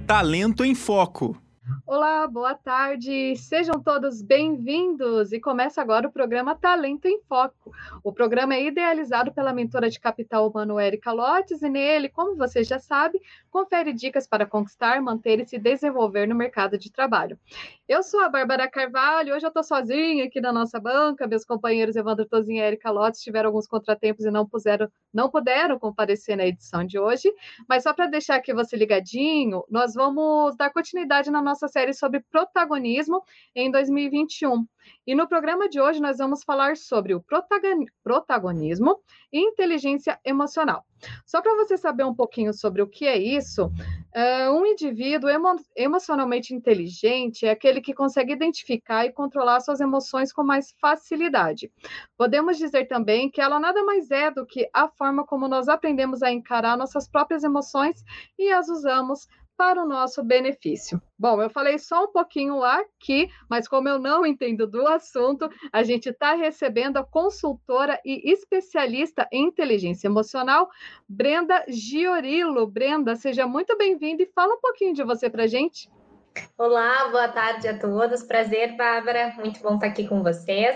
Talento em Foco. Olá, boa tarde, sejam todos bem-vindos e começa agora o programa Talento em Foco. O programa é idealizado pela mentora de capital humano Érica Lotes e nele, como você já sabe, confere dicas para conquistar, manter e se desenvolver no mercado de trabalho. Eu sou a Bárbara Carvalho, hoje eu estou sozinha aqui na nossa banca, meus companheiros Evandro Tozinho e Érica Lotes tiveram alguns contratempos e não puderam comparecer na edição de hoje, mas só para deixar aqui você ligadinho, nós vamos dar continuidade na nossa série sobre protagonismo em 2021. E no programa de hoje nós vamos falar sobre o protagonismo e inteligência emocional. Só para você saber um pouquinho sobre o que é isso, um indivíduo emocionalmente inteligente é aquele que consegue identificar e controlar suas emoções com mais facilidade. Podemos dizer também que ela nada mais é do que a forma como nós aprendemos a encarar nossas próprias emoções e as usamos para o nosso benefício. Bom, eu falei só um pouquinho aqui, mas como eu não entendo do assunto, a gente está recebendo a consultora e especialista em inteligência emocional, Brenda Giorilo. Brenda, seja muito bem-vinda e fala um pouquinho de você para a gente. Olá, boa tarde a todos. Prazer, Bárbara. Muito bom estar aqui com vocês.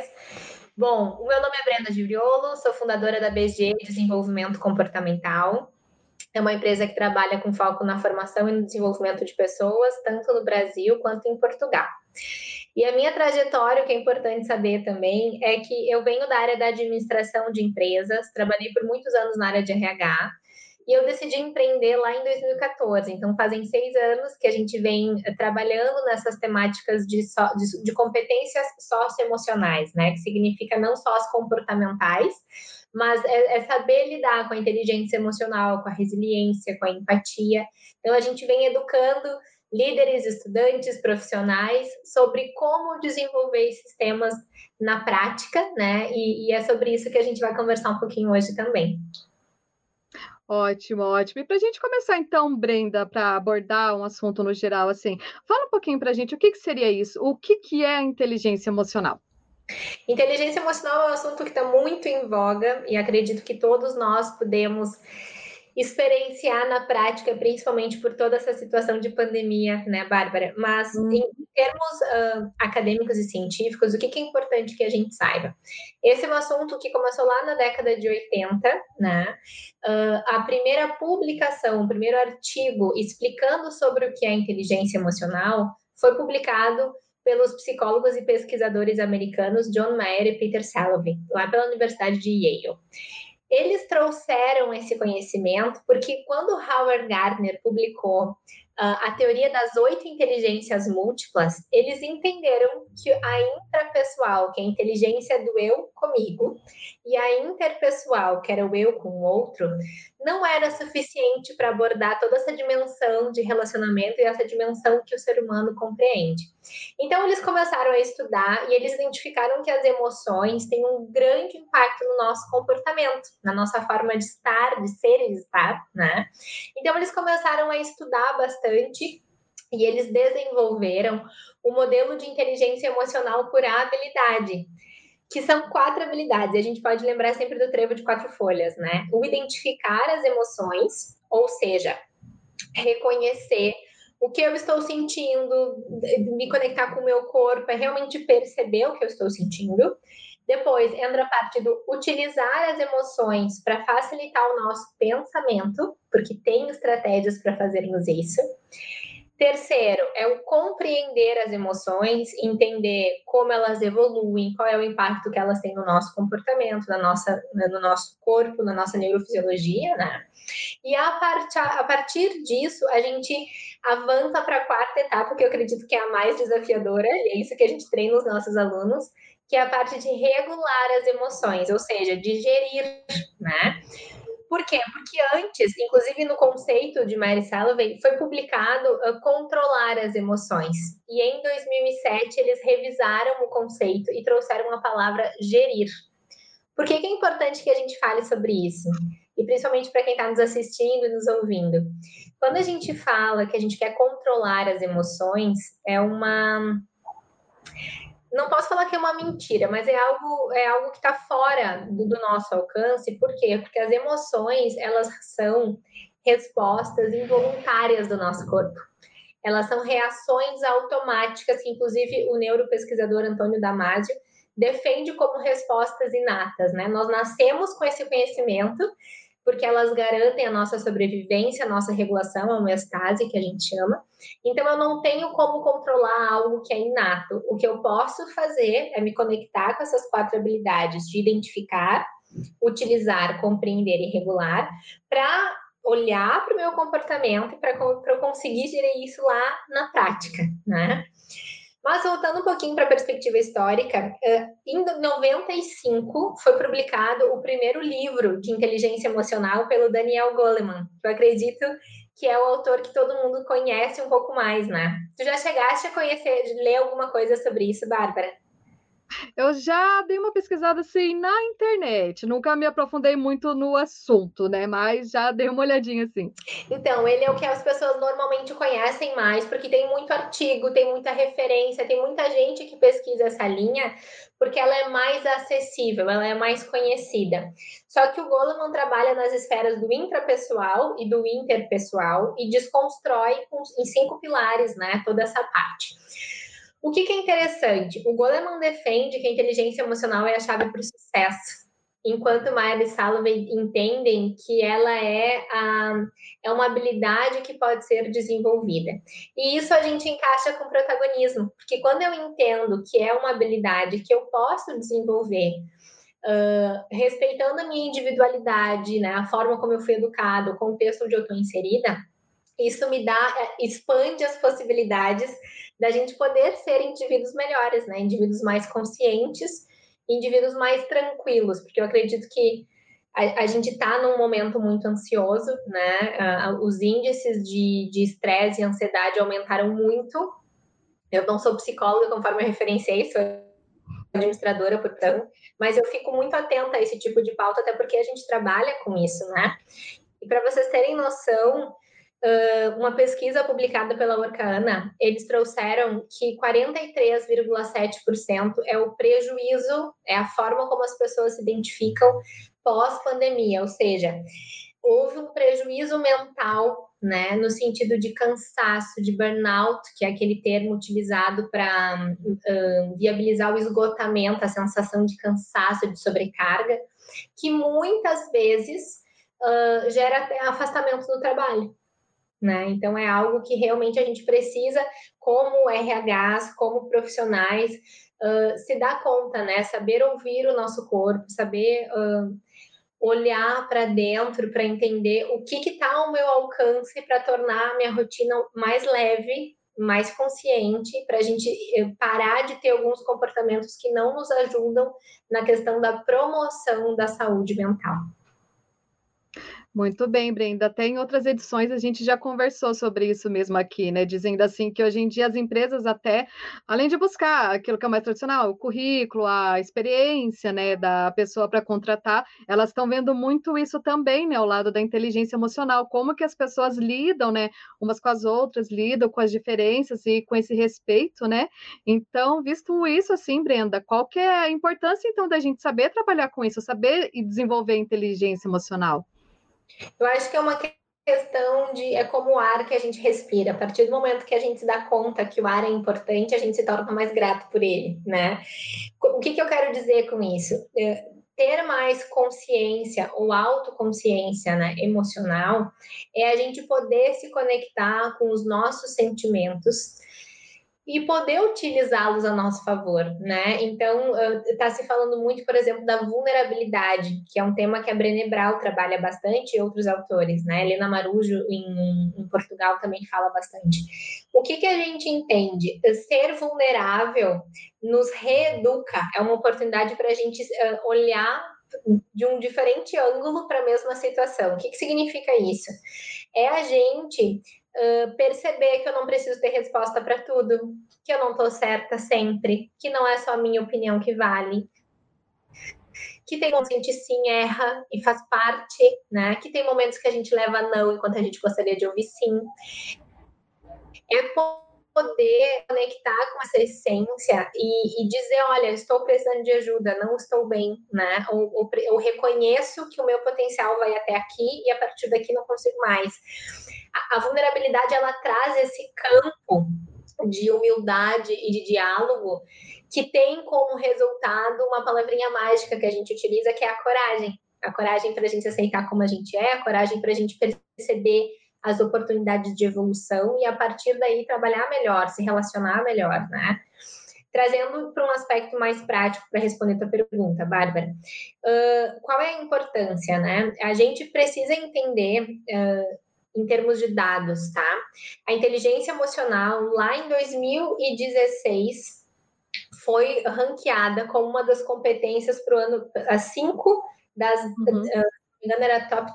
Bom, o meu nome é Brenda Giuriolo, sou fundadora da BG Desenvolvimento Comportamental. É uma empresa que trabalha com foco na formação e no desenvolvimento de pessoas, tanto no Brasil quanto em Portugal. E a minha trajetória, o que é importante saber também, é que eu venho da área da administração de empresas, trabalhei por muitos anos na área de RH, e eu decidi empreender lá em 2014. Então, fazem 6 anos que a gente vem trabalhando nessas temáticas de competências socioemocionais, né? Que significa não só as comportamentais, mas é saber lidar com a inteligência emocional, com a resiliência, com a empatia. Então, a gente vem educando líderes, estudantes, profissionais sobre como desenvolver esses temas na prática, né? E é sobre isso que a gente vai conversar um pouquinho hoje também. Ótimo, ótimo. E para a gente começar então, Brenda, para abordar um assunto no geral, assim, fala um pouquinho para a gente o que seria isso, o que é a inteligência emocional? Inteligência emocional é um assunto que está muito em voga e acredito que todos nós podemos experienciar na prática, principalmente por toda essa situação de pandemia, né, Bárbara? Mas em termos acadêmicos e científicos, o que é importante que a gente saiba? Esse é um assunto que começou lá na década de 80, né? A primeira publicação, o primeiro artigo explicando sobre o que é inteligência emocional foi publicado pelos psicólogos e pesquisadores americanos John Mayer e Peter Salovey, lá pela Universidade de Yale. Eles trouxeram esse conhecimento porque quando Howard Gardner publicou a teoria das 8 inteligências múltiplas, eles entenderam que a intrapessoal, que é a inteligência do eu comigo, e a interpessoal, que era o eu com o outro, não era suficiente para abordar toda essa dimensão de relacionamento e essa dimensão que o ser humano compreende. Então, eles começaram a estudar e eles identificaram que as emoções têm um grande impacto no nosso comportamento, na nossa forma de estar, de ser e de estar, né? Então, eles começaram a estudar bastante e eles desenvolveram o modelo de inteligência emocional por habilidade, que são 4 habilidades. E a gente pode lembrar sempre do trevo de 4 folhas, né? O identificar as emoções, ou seja, reconhecer o que eu estou sentindo, me conectar com o meu corpo, é realmente perceber o que eu estou sentindo. Depois entra a parte do utilizar as emoções para facilitar o nosso pensamento, porque tem estratégias para fazermos isso. Terceiro, é o compreender as emoções, entender como elas evoluem, qual é o impacto que elas têm no nosso comportamento, no nosso corpo, na nossa neurofisiologia, né? E a partir disso, a gente avança para a 4ª etapa, que eu acredito que é a mais desafiadora, e é isso que a gente treina os nossos alunos, que é a parte de regular as emoções, ou seja, de gerir, né? Por quê? Porque antes, inclusive no conceito de Mary Salovey, foi publicado controlar as emoções. E em 2007, eles revisaram o conceito e trouxeram a palavra gerir. Por que é importante que a gente fale sobre isso? E principalmente para quem está nos assistindo e nos ouvindo. Quando a gente fala que a gente quer controlar as emoções, não posso falar que é uma mentira, mas é algo que está fora do nosso alcance. Por quê? Porque as emoções, elas são respostas involuntárias do nosso corpo. Elas são reações automáticas que, inclusive, o neuropesquisador Antônio Damasio defende como respostas inatas, né? Nós nascemos com esse conhecimento porque elas garantem a nossa sobrevivência, a nossa regulação, a homeostase, que a gente chama. Então, eu não tenho como controlar algo que é inato. O que eu posso fazer é me conectar com essas 4 habilidades de identificar, utilizar, compreender e regular, para olhar para o meu comportamento e para eu conseguir gerir isso lá na prática, né? Mas voltando um pouquinho para a perspectiva histórica, em 95 foi publicado o primeiro livro de inteligência emocional pelo Daniel Goleman. Eu acredito que é o autor que todo mundo conhece um pouco mais, né? Tu já chegaste a conhecer, ler alguma coisa sobre isso, Bárbara? Eu já dei uma pesquisada assim na internet, nunca me aprofundei muito no assunto, né? Mas já dei uma olhadinha assim. Então, ele é o que as pessoas normalmente conhecem mais, porque tem muito artigo, tem muita referência, tem muita gente que pesquisa essa linha, porque ela é mais acessível, ela é mais conhecida. Só que o Goleman trabalha nas esferas do intrapessoal e do interpessoal e desconstrói em 5 pilares, né, toda essa parte. O que é interessante? O Goleman defende que a inteligência emocional é a chave para o sucesso, enquanto Maia e Salovey entendem que ela é uma habilidade que pode ser desenvolvida. E isso a gente encaixa com protagonismo, porque quando eu entendo que é uma habilidade que eu posso desenvolver, respeitando a minha individualidade, né, a forma como eu fui educada, o contexto onde eu estou inserida, isso me expande as possibilidades da gente poder ser indivíduos melhores, né? Indivíduos mais conscientes, indivíduos mais tranquilos, porque eu acredito que a gente está num momento muito ansioso, né? Os índices de estresse e ansiedade aumentaram muito. Eu não sou psicóloga, conforme eu referenciei, sou administradora, portanto, mas eu fico muito atenta a esse tipo de pauta, até porque a gente trabalha com isso, né? E para vocês terem noção, uma pesquisa publicada pela Orcaana, eles trouxeram que 43,7% é o prejuízo, é a forma como as pessoas se identificam pós-pandemia, ou seja, houve um prejuízo mental, né, no sentido de cansaço, de burnout, que é aquele termo utilizado para viabilizar o esgotamento, a sensação de cansaço, de sobrecarga, que muitas vezes gera até afastamento do trabalho. Né? Então, é algo que realmente a gente precisa, como RHs, como profissionais, se dar conta, né? Saber ouvir o nosso corpo, saber olhar para dentro para entender o que está ao meu alcance para tornar a minha rotina mais leve, mais consciente, para a gente parar de ter alguns comportamentos que não nos ajudam na questão da promoção da saúde mental. Muito bem, Brenda. Até em outras edições a gente já conversou sobre isso mesmo aqui, né? Dizendo assim que hoje em dia as empresas até, além de buscar aquilo que é mais tradicional, o currículo, a experiência, né, da pessoa para contratar, elas estão vendo muito isso também, né, ao lado da inteligência emocional, como que as pessoas lidam, né, umas com as outras, lidam com as diferenças e com esse respeito, né? Então, visto isso assim, Brenda, qual que é a importância então da gente saber trabalhar com isso, saber e desenvolver inteligência emocional? Eu acho que é uma questão de é como o ar que a gente respira. A partir do momento que a gente se dá conta que o ar é importante, a gente se torna mais grato por ele, né? O que eu quero dizer com isso? Ter mais consciência ou autoconsciência, né, emocional é a gente poder se conectar com os nossos sentimentos e poder utilizá-los a nosso favor, né? Então, está se falando muito, por exemplo, da vulnerabilidade, que é um tema que a Brené Brown trabalha bastante e outros autores, né? Helena Marujo, em Portugal, também fala bastante. O que a gente entende? Ser vulnerável nos reeduca, é uma oportunidade para a gente olhar de um diferente ângulo para a mesma situação. O que significa isso? É a gente perceber que eu não preciso ter resposta para tudo, que eu não estou certa sempre, que não é só a minha opinião que vale, que tem momentos que a gente sim erra e faz parte, né? Que tem momentos que a gente leva não enquanto a gente gostaria de ouvir sim. É poder conectar com essa essência e dizer, olha, estou precisando de ajuda, não estou bem, né? Ou eu reconheço que o meu potencial vai até aqui e a partir daqui não consigo mais. a vulnerabilidade, ela traz esse campo de humildade e de diálogo que tem como resultado uma palavrinha mágica que a gente utiliza, que é a coragem. A coragem para a gente aceitar como a gente é, a coragem para a gente perceber as oportunidades de evolução e, a partir daí, trabalhar melhor, se relacionar melhor, né? Trazendo para um aspecto mais prático para responder a tua pergunta, Bárbara. Qual é a importância, né? A gente precisa entender, em termos de dados, tá? A inteligência emocional, lá em 2016, foi ranqueada como uma das competências para o ano, as 5 das, se não me engano, era top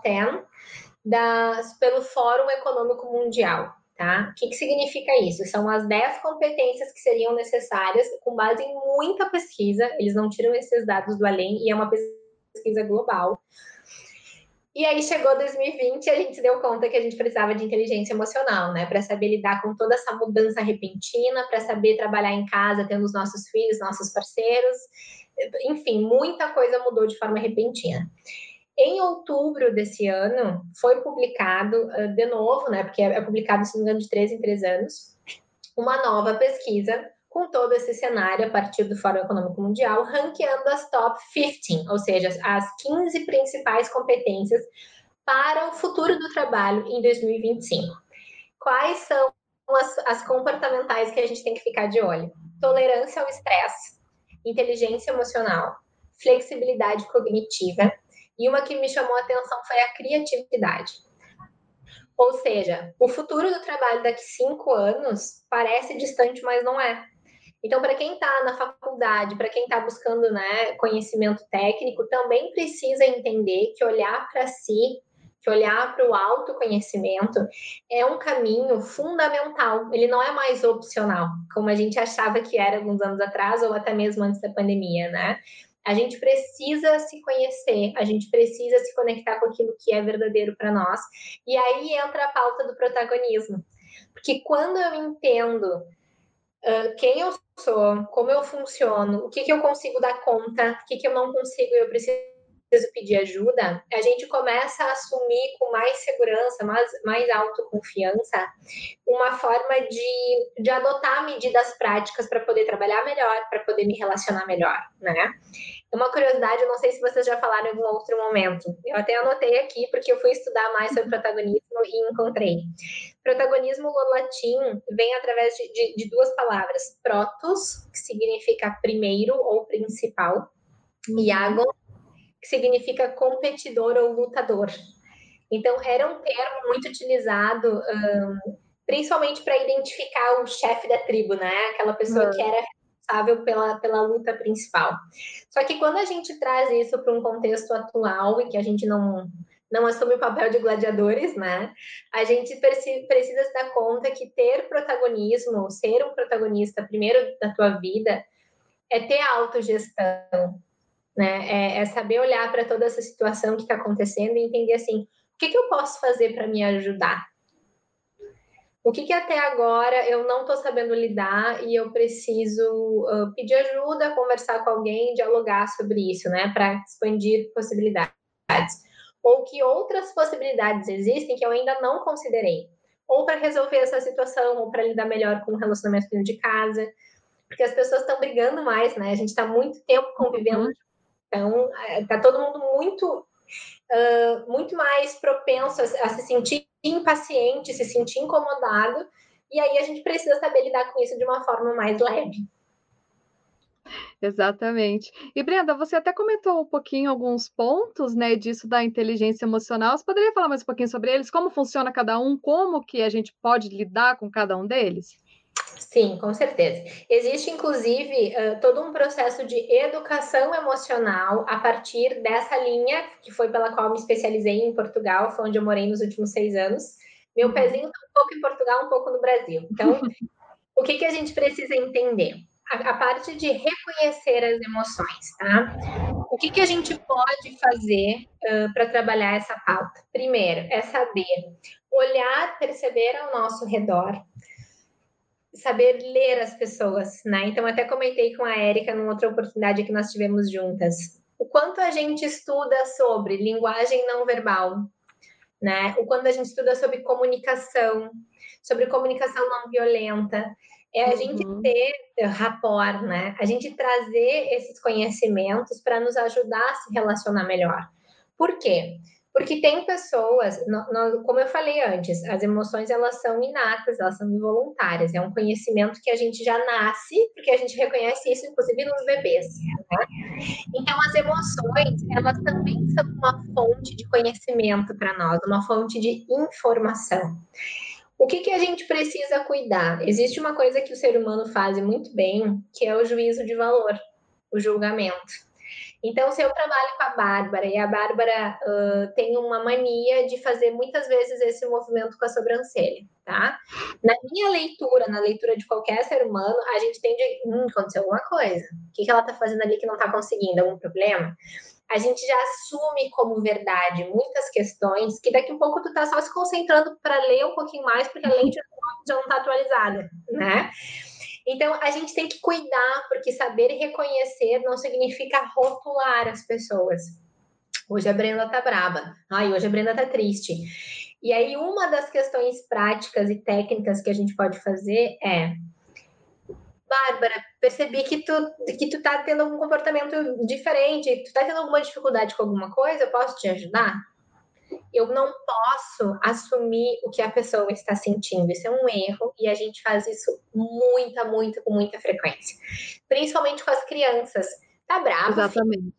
10 pelo Fórum Econômico Mundial. Tá? O que significa isso? São as 10 competências que seriam necessárias, com base em muita pesquisa, eles não tiram esses dados do além, e é uma pesquisa global. E aí chegou 2020 e a gente se deu conta que a gente precisava de inteligência emocional, né? Para saber lidar com toda essa mudança repentina, para saber trabalhar em casa, tendo os nossos filhos, nossos parceiros. Enfim, muita coisa mudou de forma repentina. Em outubro desse ano, foi publicado, de novo, né, porque é publicado, se não me engano, de 3 em 3 anos, uma nova pesquisa com todo esse cenário a partir do Fórum Econômico Mundial, ranqueando as top 15, ou seja, as 15 principais competências para o futuro do trabalho em 2025. Quais são as comportamentais que a gente tem que ficar de olho? Tolerância ao estresse, inteligência emocional, flexibilidade cognitiva, e uma que me chamou a atenção foi a criatividade. Ou seja, o futuro do trabalho daqui 5 anos parece distante, mas não é. Então, para quem está na faculdade, para quem está buscando, né, conhecimento técnico, também precisa entender que olhar para si, que olhar para o autoconhecimento é um caminho fundamental. Ele não é mais opcional, como a gente achava que era alguns anos atrás, ou até mesmo antes da pandemia, né? A gente precisa se conhecer, a gente precisa se conectar com aquilo que é verdadeiro para nós. E aí entra a pauta do protagonismo. Porque quando eu entendo quem eu sou, como eu funciono, o que eu consigo dar conta, o que eu não consigo e eu preciso pedir ajuda, a gente começa a assumir com mais segurança, mais autoconfiança, uma forma de adotar medidas práticas para poder trabalhar melhor, para poder me relacionar melhor, né? Uma curiosidade, eu não sei se vocês já falaram em algum outro momento, eu até anotei aqui porque eu fui estudar mais sobre protagonismo e encontrei. Protagonismo no latim vem através de duas palavras, protos, que significa primeiro ou principal, e agon, que significa competidor ou lutador. Então, era um termo muito utilizado, principalmente para identificar o chefe da tribo, né? Aquela pessoa que era responsável pela luta principal. Só que quando a gente traz isso para um contexto atual e que a gente não assume o papel de gladiadores, né? A gente precisa se dar conta que ter protagonismo, ser um protagonista primeiro da tua vida, é ter autogestão, né? É saber olhar para toda essa situação que está acontecendo e entender assim, o que eu posso fazer para me ajudar? O que até agora eu não estou sabendo lidar e eu preciso pedir ajuda, conversar com alguém, dialogar sobre isso, né? Para expandir possibilidades. Ou que outras possibilidades existem que eu ainda não considerei. Ou para resolver essa situação, ou para lidar melhor com o relacionamento dentro de casa. Porque as pessoas estão brigando mais, né? A gente está muito tempo convivendo. Então, está todo mundo muito mais propenso a se sentir impaciente, se sentir incomodado, e aí a gente precisa saber lidar com isso de uma forma mais leve. Exatamente. E Brenda, você até comentou um pouquinho alguns pontos, né, disso da inteligência emocional. Você poderia falar mais um pouquinho sobre eles? Como funciona cada um? Como que a gente pode lidar com cada um deles? Sim, com certeza. Existe, inclusive, todo um processo de educação emocional a partir dessa linha, que foi pela qual me especializei em Portugal, foi onde eu morei nos últimos 6 anos. Meu pezinho está um pouco em Portugal, um pouco no Brasil. Então, o que a gente precisa entender? A parte de reconhecer as emoções, tá? O que a gente pode fazer para trabalhar essa pauta? Primeiro, é saber olhar, perceber ao nosso redor, saber ler as pessoas, né? Então, até comentei com a Érica numa outra oportunidade que nós tivemos juntas. O quanto a gente estuda sobre linguagem não verbal, né? Ou quando a gente estuda sobre comunicação não violenta, é a gente ter rapport, né? A gente trazer esses conhecimentos para nos ajudar a se relacionar melhor. Por quê? Porque tem pessoas, como eu falei antes, as emoções elas são inatas, elas são involuntárias. É um conhecimento que a gente já nasce, porque a gente reconhece isso, inclusive nos bebês. Né? Então, as emoções, elas também são uma fonte de conhecimento para nós, uma fonte de informação. O que a gente precisa cuidar? Existe uma coisa que o ser humano faz muito bem, que é o juízo de valor, o julgamento. Então, se eu trabalho com a Bárbara e a Bárbara tem uma mania de fazer muitas vezes esse movimento com a sobrancelha, tá? Na minha leitura, na leitura de qualquer ser humano, a gente tende a... aconteceu alguma coisa. O que ela tá fazendo ali que não tá conseguindo? Algum problema? A gente já assume como verdade muitas questões que daqui a pouco tu tá só se concentrando para ler um pouquinho mais, porque a lente já não tá atualizada, né? Então, a gente tem que cuidar, porque saber reconhecer não significa rotular as pessoas. Hoje a Brenda tá braba. Ai, hoje a Brenda tá triste. E aí, uma das questões práticas e técnicas que a gente pode fazer é: Bárbara, percebi que tu tá tendo algum comportamento diferente, tu tá tendo alguma dificuldade com alguma coisa, eu posso te ajudar? Eu não posso assumir o que a pessoa está sentindo. Isso é um erro e a gente faz isso com muita frequência. Principalmente com as crianças. Tá bravo, Exatamente.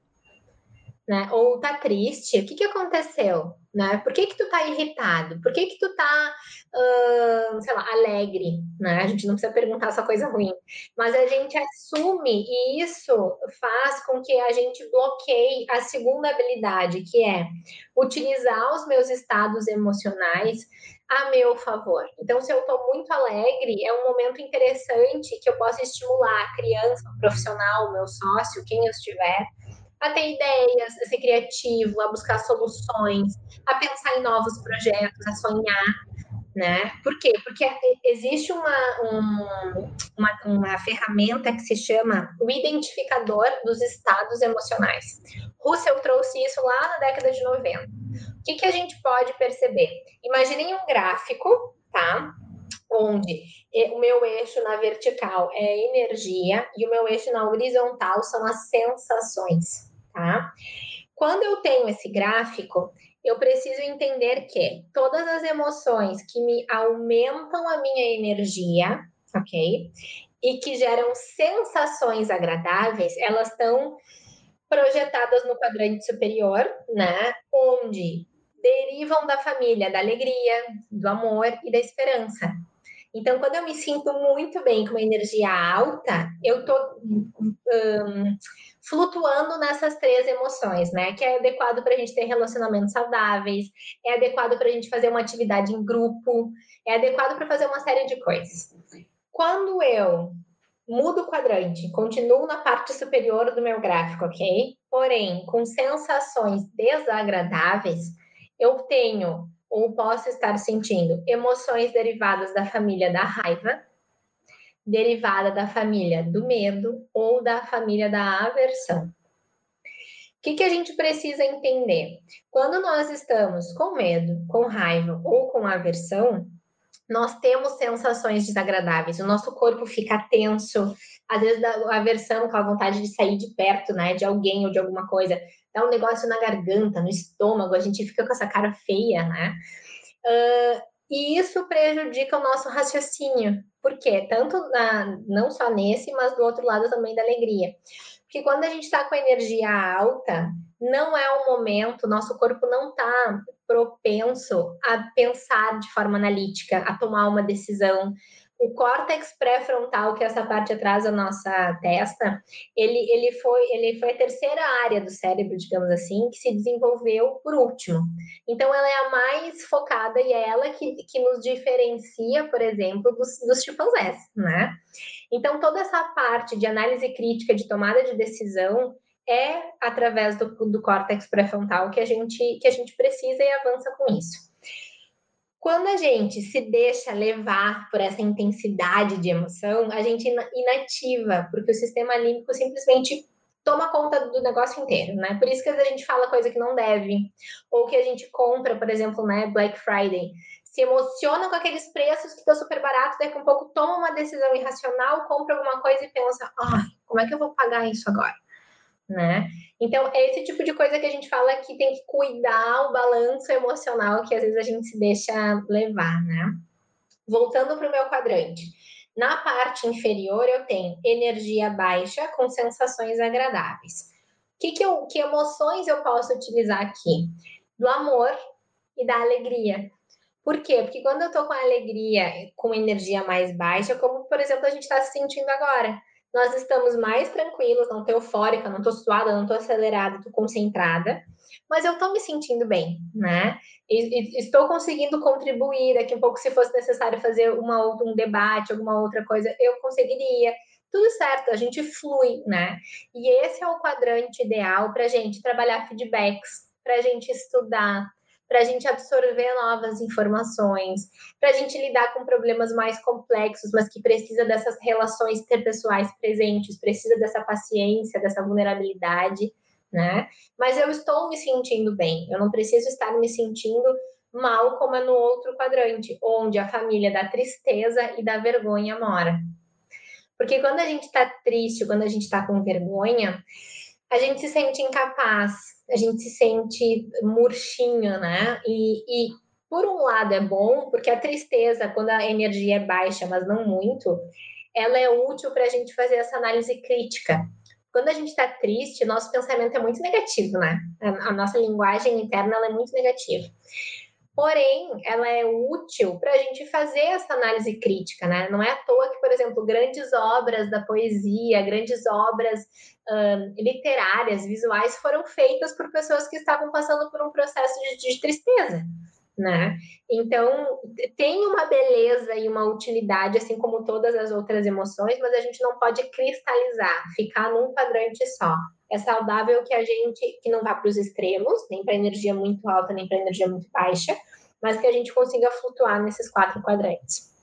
né? Ou tá triste, o que aconteceu? Né? Por que tu tá irritado? Por que tu tá, sei lá, alegre? Né? A gente não precisa perguntar só coisa ruim. Mas a gente assume e isso faz com que a gente bloqueie a segunda habilidade, que é utilizar os meus estados emocionais a meu favor. Então, se eu estou muito alegre, é um momento interessante que eu possa estimular a criança, o profissional, o meu sócio, quem eu estiver, a ter ideias, a ser criativo, a buscar soluções, a pensar em novos projetos, a sonhar, né? Por quê? Porque existe uma ferramenta que se chama o identificador dos estados emocionais. Russell trouxe isso lá na década de 90. O que a gente pode perceber? Imaginem um gráfico, tá? Onde o meu eixo na vertical é energia e o meu eixo na horizontal são as sensações, tá? Quando eu tenho esse gráfico, eu preciso entender que todas as emoções que me aumentam a minha energia, ok? E que geram sensações agradáveis, elas estão projetadas no quadrante superior, né? Onde derivam da família da alegria, do amor e da esperança. Então, quando eu me sinto muito bem, com uma energia alta, eu estou flutuando nessas três emoções, né? Que é adequado para a gente ter relacionamentos saudáveis, é adequado para a gente fazer uma atividade em grupo, é adequado para fazer uma série de coisas. Quando eu mudo o quadrante, continuo na parte superior do meu gráfico, ok? Porém, com sensações desagradáveis, eu tenho ou posso estar sentindo emoções derivadas da família da raiva, derivada da família do medo ou da família da aversão. O que a gente precisa entender? Quando nós estamos com medo, com raiva ou com aversão, nós temos sensações desagradáveis, o nosso corpo fica tenso, às vezes a aversão, com a vontade de sair de perto, né, de alguém ou de alguma coisa, dá um negócio na garganta, no estômago, a gente fica com essa cara feia, né? E isso prejudica o nosso raciocínio. Por quê? Tanto não só nesse, mas do outro lado também da alegria. Porque quando a gente está com energia alta, não é o momento, nosso corpo não está propenso a pensar de forma analítica, a tomar uma decisão. O córtex pré-frontal, que é essa parte atrás da nossa testa, ele foi a terceira área do cérebro, digamos assim, que se desenvolveu por último. Então, ela é a mais focada e é ela que nos diferencia, por exemplo, dos chimpanzés, né? Então, toda essa parte de análise crítica, de tomada de decisão, é através do córtex pré-frontal que a gente precisa e avança com isso. Quando a gente se deixa levar por essa intensidade de emoção, a gente inativa, porque o sistema límbico simplesmente toma conta do negócio inteiro, né? Por isso que às vezes a gente fala coisa que não deve, ou que a gente compra, por exemplo, né, Black Friday, se emociona com aqueles preços que estão super baratos, daqui a um pouco toma uma decisão irracional, compra alguma coisa e pensa, como é que eu vou pagar isso agora? Né? Então, é esse tipo de coisa que a gente fala que tem que cuidar o balanço emocional que às vezes a gente se deixa levar, né? Voltando para o meu quadrante. Na parte inferior, eu tenho energia baixa com sensações agradáveis. Que emoções eu posso utilizar aqui? Do amor e da alegria. Por quê? Porque quando eu tô com alegria, com energia mais baixa, como, por exemplo, a gente está se sentindo agora. Nós estamos mais tranquilos, não tô eufórica, não tô suada, não tô acelerada, tô concentrada, mas eu tô me sentindo bem, né? E estou conseguindo contribuir. Daqui a pouco, se fosse necessário fazer um debate, alguma outra coisa, eu conseguiria. Tudo certo, a gente flui, né? E esse é o quadrante ideal para a gente trabalhar feedbacks, para a gente estudar, para a gente absorver novas informações, para a gente lidar com problemas mais complexos, mas que precisa dessas relações interpessoais presentes, precisa dessa paciência, dessa vulnerabilidade, né? Mas eu estou me sentindo bem, eu não preciso estar me sentindo mal como é no outro quadrante, onde a família da tristeza e da vergonha mora. Porque quando a gente está triste, quando a gente está com vergonha, a gente se sente incapaz, a gente se sente murchinho, né? E por um lado é bom, porque a tristeza, quando a energia é baixa, mas não muito, ela é útil para a gente fazer essa análise crítica. Quando a gente está triste, nosso pensamento é muito negativo, né? A nossa linguagem interna ela é muito negativa. Porém, ela é útil para a gente fazer essa análise crítica, né? Não é à toa que, por exemplo, grandes obras da poesia, grandes obras literárias, visuais, foram feitas por pessoas que estavam passando por um processo de tristeza, né? Então, tem uma beleza e uma utilidade, assim como todas as outras emoções, mas a gente não pode cristalizar, ficar num quadrante só. É saudável que a gente que não vá para os extremos, nem para energia muito alta, nem para energia muito baixa, mas que a gente consiga flutuar nesses 4 quadrantes.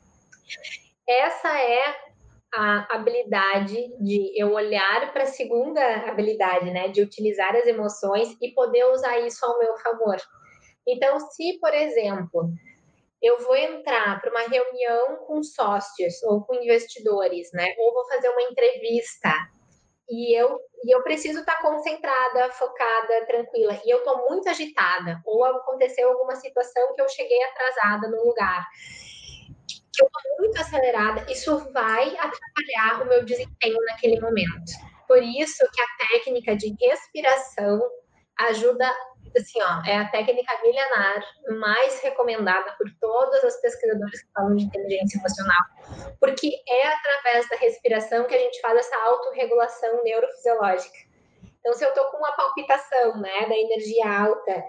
Essa é a habilidade de eu olhar para a segunda habilidade, né, de utilizar as emoções e poder usar isso ao meu favor. Então, se, por exemplo, eu vou entrar para uma reunião com sócios ou com investidores, né, ou vou fazer uma entrevista e eu preciso estar concentrada, focada, tranquila, e eu estou muito agitada, ou aconteceu alguma situação que eu cheguei atrasada no lugar, que eu estou muito acelerada, isso vai atrapalhar o meu desempenho naquele momento. Por isso que a técnica de respiração ajuda, assim, é a técnica milenar mais recomendada por todos os pesquisadores que falam de inteligência emocional, porque é através da respiração que a gente faz essa autorregulação neurofisiológica. Então, se eu estou com uma palpitação, né, da energia alta,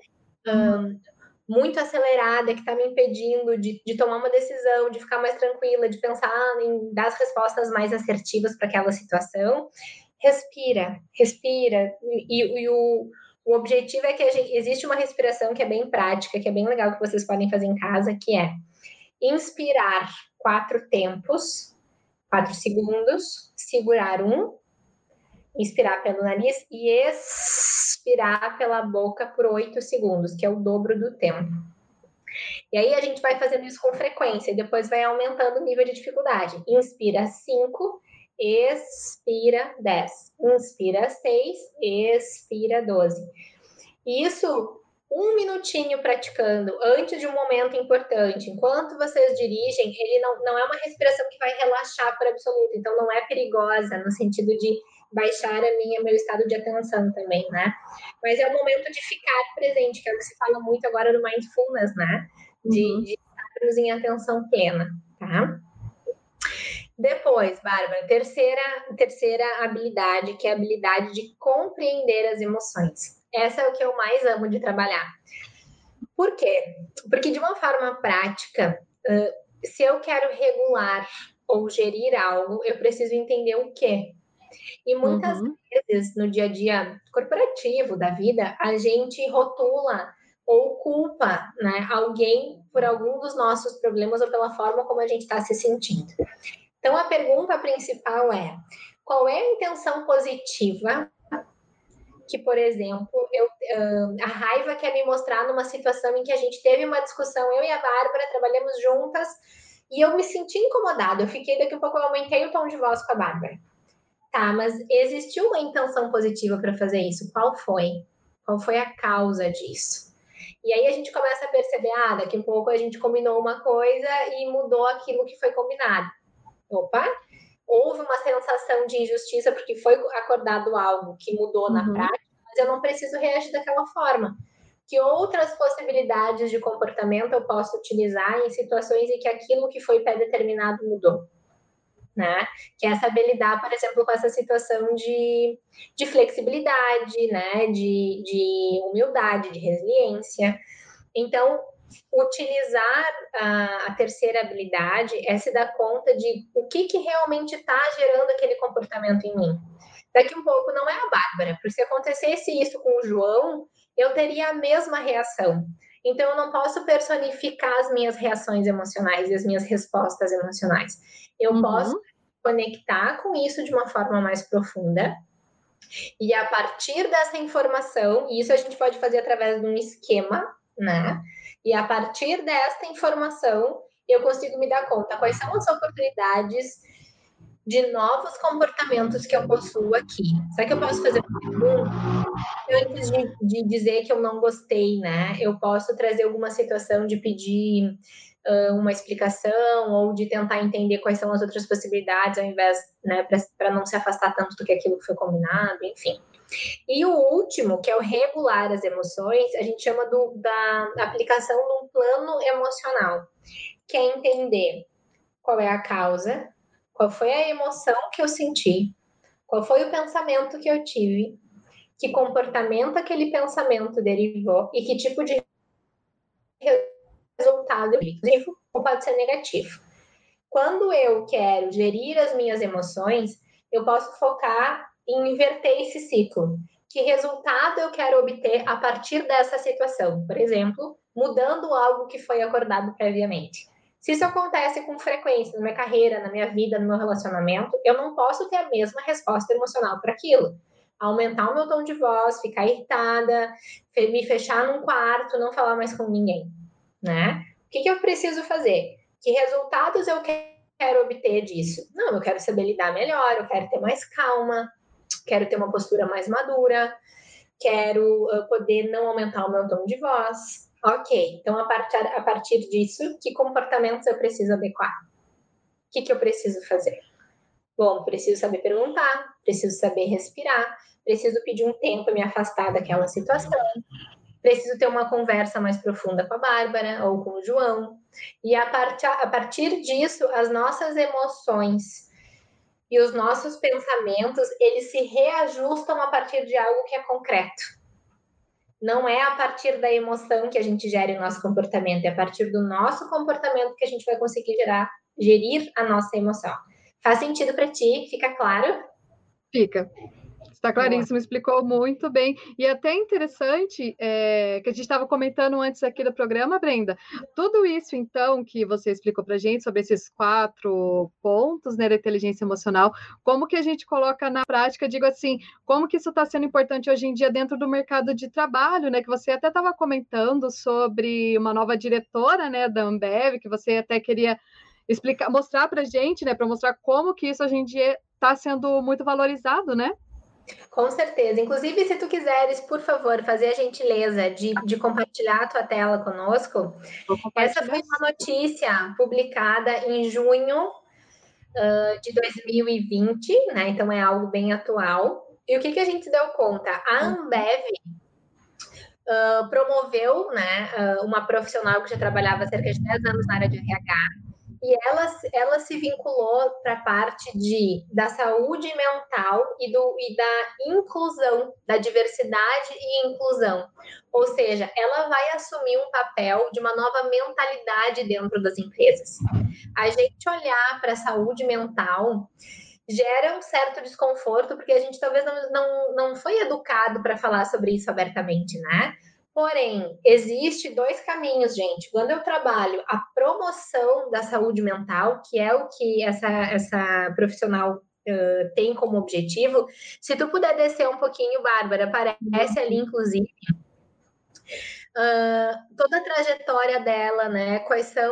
muito acelerada, que está me impedindo de tomar uma decisão, de ficar mais tranquila, de pensar em dar as respostas mais assertivas para aquela situação, respira. E o objetivo é que existe uma respiração que é bem prática, que é bem legal, que vocês podem fazer em casa, que é inspirar 4 tempos, 4 segundos, segurar 1, inspirar pelo nariz e expirar pela boca por 8 segundos, que é o dobro do tempo. E aí a gente vai fazendo isso com frequência e depois vai aumentando o nível de dificuldade. Inspira 5, expira 10. Inspira 6, expira 12. Isso 1 minutinho praticando antes de um momento importante. Enquanto vocês dirigem, ele não é uma respiração que vai relaxar por absoluto. Então não é perigosa no sentido de baixar meu estado de atenção também, né? Mas é o momento de ficar presente, que é o que se fala muito agora do mindfulness, né? De estarmos em atenção plena, tá? Depois, Bárbara, terceira habilidade, que é a habilidade de compreender as emoções. Essa é o que eu mais amo de trabalhar. Por quê? Porque de uma forma prática, se eu quero regular ou gerir algo, eu preciso entender o quê. E muitas vezes, no dia a dia corporativo da vida, a gente rotula ou culpa, né, alguém por algum dos nossos problemas ou pela forma como a gente está se sentindo. Então, a pergunta principal é: qual é a intenção positiva que, por exemplo, a raiva quer me mostrar numa situação em que a gente teve uma discussão, eu e a Bárbara trabalhamos juntas, e eu me senti incomodada. Eu fiquei, daqui a pouco eu aumentei o tom de voz com a Bárbara. Tá, mas existiu uma intenção positiva para fazer isso? Qual foi? Qual foi a causa disso? E aí a gente começa a perceber, daqui a pouco a gente combinou uma coisa e mudou aquilo que foi combinado. Opa, houve uma sensação de injustiça porque foi acordado algo que mudou na prática, mas eu não preciso reagir daquela forma. Que outras possibilidades de comportamento eu posso utilizar em situações em que aquilo que foi pré-determinado mudou? Né? Que é saber lidar, por exemplo, com essa situação de flexibilidade, né? De humildade, de resiliência. Então, utilizar a terceira habilidade é se dar conta de o que realmente está gerando aquele comportamento em mim. Daqui um pouco não é a Bárbara, porque se acontecesse isso com o João, eu teria a mesma reação. Então, eu não posso personificar as minhas reações emocionais e as minhas respostas emocionais. Eu posso conectar com isso de uma forma mais profunda. E a partir dessa informação, e isso a gente pode fazer através de um esquema, né? E a partir desta informação, eu consigo me dar conta quais são as oportunidades de novos comportamentos que eu possuo aqui. Será que eu posso fazer uma pergunta? Antes de dizer que eu não gostei, né? Eu posso trazer alguma situação de pedir uma explicação ou de tentar entender quais são as outras possibilidades ao invés, né, para não se afastar tanto do que aquilo que foi combinado, enfim. E o último, que é o regular as emoções, a gente chama da aplicação de um plano emocional, que é entender qual é a causa, qual foi a emoção que eu senti, qual foi o pensamento que eu tive, que comportamento aquele pensamento derivou e que tipo de resultado positivo ou pode ser negativo. Quando eu quero gerir as minhas emoções, eu posso focar em inverter esse ciclo. Que resultado eu quero obter a partir dessa situação? Por exemplo, mudando algo que foi acordado previamente. Se isso acontece com frequência na minha carreira, na minha vida, no meu relacionamento, eu não posso ter a mesma resposta emocional para aquilo. Aumentar o meu tom de voz, ficar irritada, me fechar num quarto, não falar mais com ninguém, né? O que eu preciso fazer? Que resultados eu quero obter disso? Não, eu quero saber lidar melhor, eu quero ter mais calma, quero ter uma postura mais madura, quero poder não aumentar o meu tom de voz. Ok, então a partir disso, que comportamentos eu preciso adequar? O que eu preciso fazer? Bom, preciso saber perguntar, preciso saber respirar, preciso pedir um tempo e me afastar daquela situação, preciso ter uma conversa mais profunda com a Bárbara ou com o João. E a partir disso, as nossas emoções e os nossos pensamentos, eles se reajustam a partir de algo que é concreto. Não é a partir da emoção que a gente gera o nosso comportamento, é a partir do nosso comportamento que a gente vai conseguir gerir a nossa emoção. Faz sentido para ti? Fica claro? Fica. Está claríssimo, explicou muito bem. E até interessante, que a gente estava comentando antes aqui do programa, Brenda, tudo isso, então, que você explicou para a gente sobre esses 4 pontos, né, da inteligência emocional, como que a gente coloca na prática, digo assim, como que isso está sendo importante hoje em dia dentro do mercado de trabalho, né, que você até estava comentando sobre uma nova diretora, né, da Ambev, que você até queria explicar, mostrar para a gente, né, para mostrar como que isso hoje em dia está sendo muito valorizado, né? Com certeza. Inclusive, se tu quiseres, por favor, fazer a gentileza de compartilhar a tua tela conosco. Essa foi uma notícia publicada em junho de 2020, né? Então é algo bem atual. E o que a gente deu conta? A Ambev promoveu, né, uma profissional que já trabalhava há cerca de 10 anos na área de RH, e ela se vinculou para a parte da saúde mental e da inclusão, da diversidade e inclusão. Ou seja, ela vai assumir um papel de uma nova mentalidade dentro das empresas. A gente olhar para a saúde mental gera um certo desconforto, porque a gente talvez não foi educado para falar sobre isso abertamente, né? Porém, existe 2 caminhos, gente. Quando eu trabalho a promoção da saúde mental, que é o que essa profissional tem como objetivo. Se tu puder descer um pouquinho, Bárbara, aparece ali, inclusive, toda a trajetória dela, né?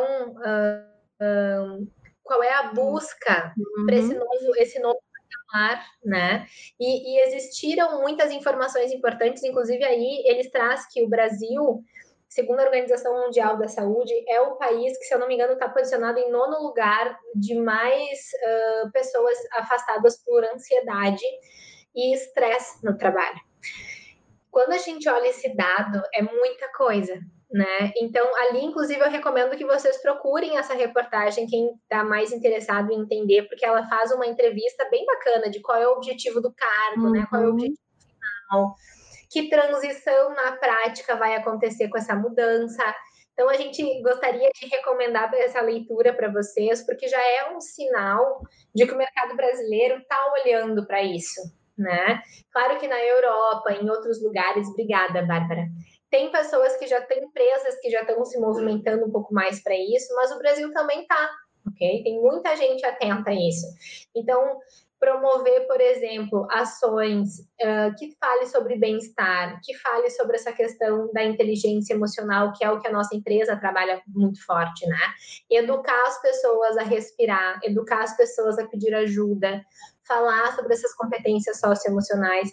Qual é a busca para esse novo patamar, né? E existiram muitas informações importantes, inclusive aí eles trazem que o Brasil, segundo a Organização Mundial da Saúde, é o país que, se eu não me engano, está posicionado em 9º lugar de mais pessoas afastadas por ansiedade e estresse no trabalho. Quando a gente olha esse dado, é muita coisa, né? Então, ali, inclusive, eu recomendo que vocês procurem essa reportagem, quem está mais interessado em entender, porque ela faz uma entrevista bem bacana de qual é o objetivo do cargo, né? Qual é o objetivo final, que transição na prática vai acontecer com essa mudança. Então, a gente gostaria de recomendar essa leitura para vocês, porque já é um sinal de que o mercado brasileiro está olhando para isso, né? Claro que na Europa, em outros lugares, obrigada, Bárbara, tem pessoas que já têm empresas que já estão se movimentando um pouco mais para isso, mas o Brasil também está, ok? Tem muita gente atenta a isso. Então, promover, por exemplo, ações que fale sobre bem-estar, que fale sobre essa questão da inteligência emocional, que é o que a nossa empresa trabalha muito forte, né? Educar as pessoas a respirar, educar as pessoas a pedir ajuda, falar sobre essas competências socioemocionais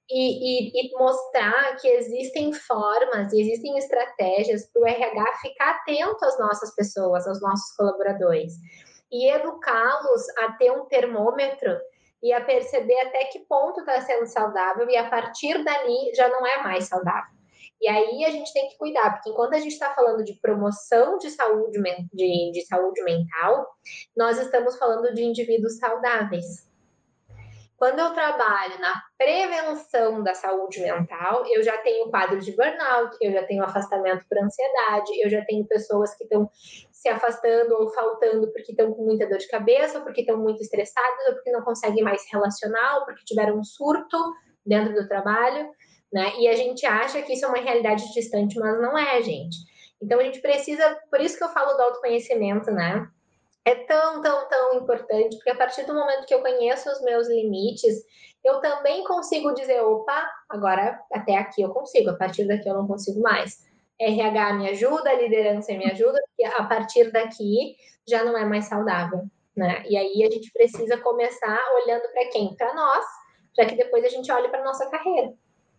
e mostrar que existem formas e existem estratégias para o RH ficar atento às nossas pessoas, aos nossos colaboradores, e educá-los a ter um termômetro e a perceber até que ponto está sendo saudável, e a partir dali já não é mais saudável. E aí a gente tem que cuidar, porque enquanto a gente está falando de promoção de saúde, de saúde mental, nós estamos falando de indivíduos saudáveis. Quando eu trabalho na prevenção da saúde mental, eu já tenho quadro de burnout, eu já tenho afastamento por ansiedade, eu já tenho pessoas que estão se afastando ou faltando porque estão com muita dor de cabeça, ou porque estão muito estressadas, ou porque não conseguem mais se relacionar, ou porque tiveram um surto dentro do trabalho, né? E a gente acha que isso é uma realidade distante, mas não é, gente. Então a gente precisa, por isso que eu falo do autoconhecimento, né? É tão importante, porque a partir do momento que eu conheço os meus limites, eu também consigo dizer, opa, agora até aqui eu consigo, a partir daqui eu não consigo mais. RH me ajuda, a liderança me ajuda, porque a partir daqui já não é mais saudável, né? E aí a gente precisa começar olhando para quem? Para nós, para que depois a gente olhe para nossa carreira.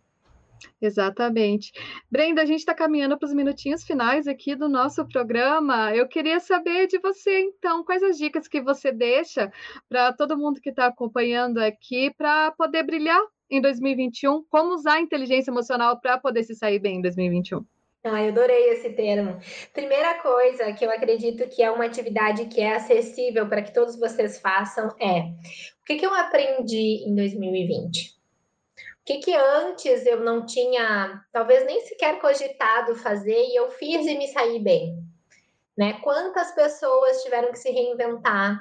Exatamente. Brenda, a gente está caminhando para os minutinhos finais aqui do nosso programa. Eu queria saber de você, então, quais as dicas que você deixa para todo mundo que está acompanhando aqui para poder brilhar em 2021, como usar a inteligência emocional para poder se sair bem em 2021. Eu adorei esse termo. Primeira coisa que eu acredito que é uma atividade que é acessível para que todos vocês façam é: o que eu aprendi em 2020? O que antes eu não tinha, talvez nem sequer cogitado fazer, e eu fiz e me saí bem, né? Quantas pessoas tiveram que se reinventar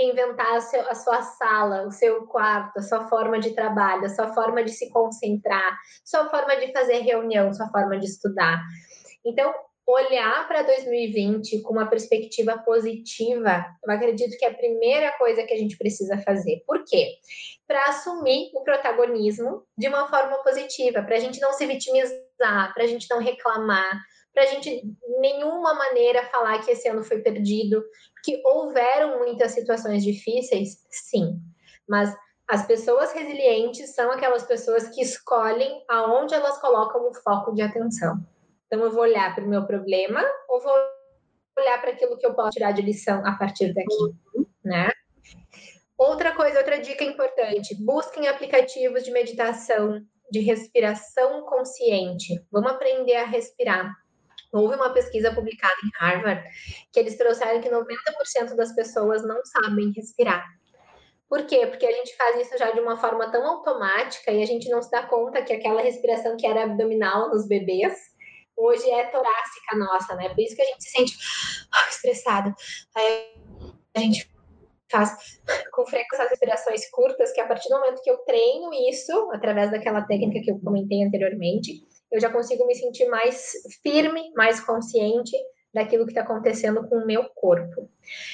a sua sala, o seu quarto, a sua forma de trabalho, a sua forma de se concentrar, sua forma de fazer reunião, sua forma de estudar. Então, olhar para 2020 com uma perspectiva positiva, eu acredito que é a primeira coisa que a gente precisa fazer. Por quê? Para assumir o protagonismo de uma forma positiva, para a gente não se vitimizar, para a gente não reclamar, para a gente de nenhuma maneira falar que esse ano foi perdido, porque houveram muitas situações difíceis, sim, mas as pessoas resilientes são aquelas pessoas que escolhem aonde elas colocam o foco de atenção. Então, eu vou olhar para o meu problema ou vou olhar para aquilo que eu posso tirar de lição a partir daqui, né? Outra dica importante: busquem aplicativos de meditação, de respiração consciente. Vamos aprender a respirar. Houve uma pesquisa publicada em Harvard que eles trouxeram que 90% das pessoas não sabem respirar. Por quê? Porque a gente faz isso já de uma forma tão automática e a gente não se dá conta que aquela respiração que era abdominal nos bebês, hoje é torácica nossa, né? Por isso que a gente se sente estressado. Aí a gente faz com frequência as respirações curtas, que a partir do momento que eu treino isso, através daquela técnica que eu comentei anteriormente, eu já consigo me sentir mais firme, mais consciente daquilo que está acontecendo com o meu corpo.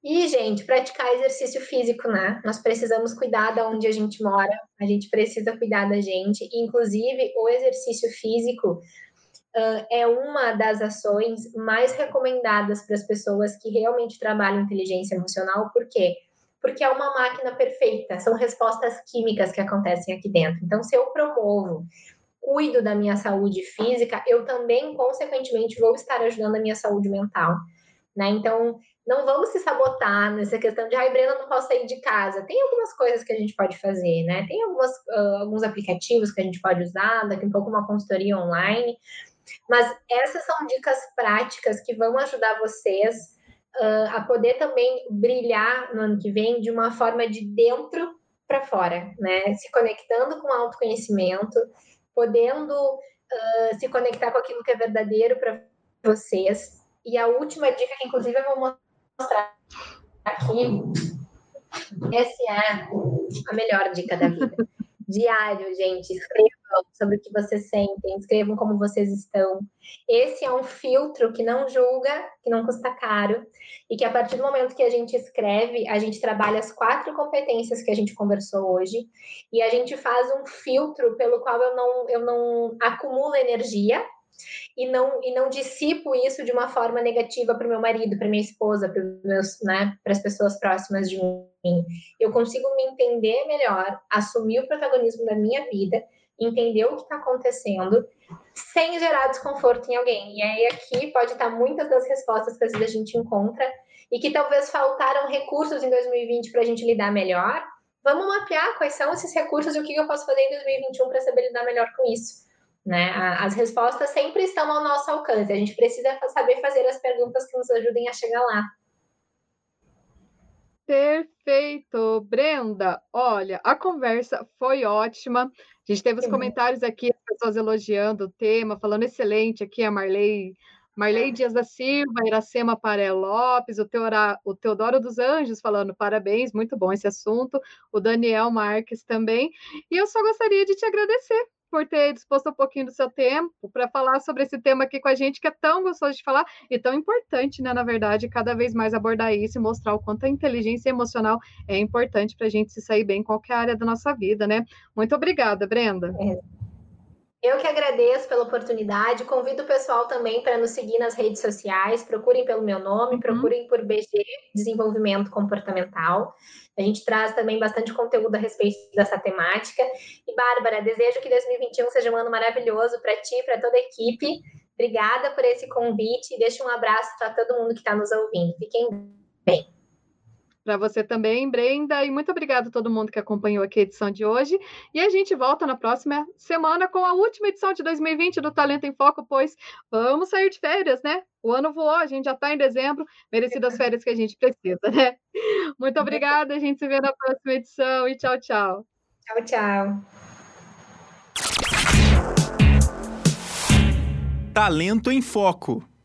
E, gente, praticar exercício físico, né? Nós precisamos cuidar de onde a gente mora, a gente precisa cuidar da gente. Inclusive, o exercício físico é uma das ações mais recomendadas para as pessoas que realmente trabalham inteligência emocional. Por quê? Porque é uma máquina perfeita, são respostas químicas que acontecem aqui dentro. Então, se eu promovo, cuido da minha saúde física, eu também, consequentemente, vou estar ajudando a minha saúde mental, né? Então, não vamos se sabotar nessa questão de, Brenda, não posso sair de casa. Tem algumas coisas que a gente pode fazer, né? Tem alguns aplicativos que a gente pode usar, daqui a pouco uma consultoria online, mas essas são dicas práticas que vão ajudar vocês a poder também brilhar no ano que vem de uma forma de dentro para fora, né? Se conectando com o autoconhecimento, podendo se conectar com aquilo que é verdadeiro para vocês. E a última dica, que inclusive eu vou mostrar aqui, essa é a melhor dica da vida. Diário, gente, escrevam sobre o que vocês sentem, escrevam como vocês estão. Esse é um filtro que não julga, que não custa caro, e que a partir do momento que a gente escreve, a gente trabalha as 4 competências que a gente conversou hoje, e a gente faz um filtro pelo qual eu não acumulo energia, e não dissipo isso de uma forma negativa para o meu marido, para minha esposa, para as pessoas próximas de mim. Eu consigo me entender melhor, assumir o protagonismo da minha vida, entender o que está acontecendo, sem gerar desconforto em alguém. E aí aqui pode estar muitas das respostas que às vezes a gente encontra e que talvez faltaram recursos em 2020 para a gente lidar melhor. Vamos mapear quais são esses recursos e o que eu posso fazer em 2021 para saber lidar melhor com isso. Né? As respostas sempre estão ao nosso alcance. A gente precisa saber fazer as perguntas que nos ajudem a chegar lá. Perfeito, Brenda. Olha, a conversa foi ótima. A gente teve os comentários aqui, as pessoas elogiando o tema, falando excelente aqui, a Marley Dias da Silva, Iracema Paré Lopes, o Teodoro dos Anjos falando parabéns, muito bom esse assunto, o Daniel Marques também. E eu só gostaria de te agradecer por ter disposto um pouquinho do seu tempo para falar sobre esse tema aqui com a gente, que é tão gostoso de falar e tão importante, né, na verdade, cada vez mais abordar isso e mostrar o quanto a inteligência emocional é importante para a gente se sair bem em qualquer área da nossa vida, né? Muito obrigada, Brenda. Eu que agradeço pela oportunidade, convido o pessoal também para nos seguir nas redes sociais, procurem pelo meu nome, procurem por BG Desenvolvimento Comportamental. A gente traz também bastante conteúdo a respeito dessa temática. E, Bárbara, desejo que 2021 seja um ano maravilhoso para ti e para toda a equipe. Obrigada por esse convite e deixo um abraço para todo mundo que está nos ouvindo. Fiquem bem. Para você também, Brenda, e muito obrigada a todo mundo que acompanhou aqui a edição de hoje. E a gente volta na próxima semana com a última edição de 2020 do Talento em Foco, pois vamos sair de férias, né? O ano voou, a gente já está em dezembro, merecidas férias que a gente precisa, né? Muito obrigada, a gente se vê na próxima edição e tchau, tchau. Tchau, tchau. Talento em Foco.